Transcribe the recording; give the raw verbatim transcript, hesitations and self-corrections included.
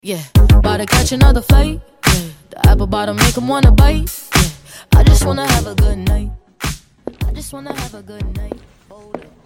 Yeah, about to catch another flight. Yeah, the apple bottom make 'em wanna bite. Yeah, I just wanna have a good night. I just wanna have a good night. Hold up.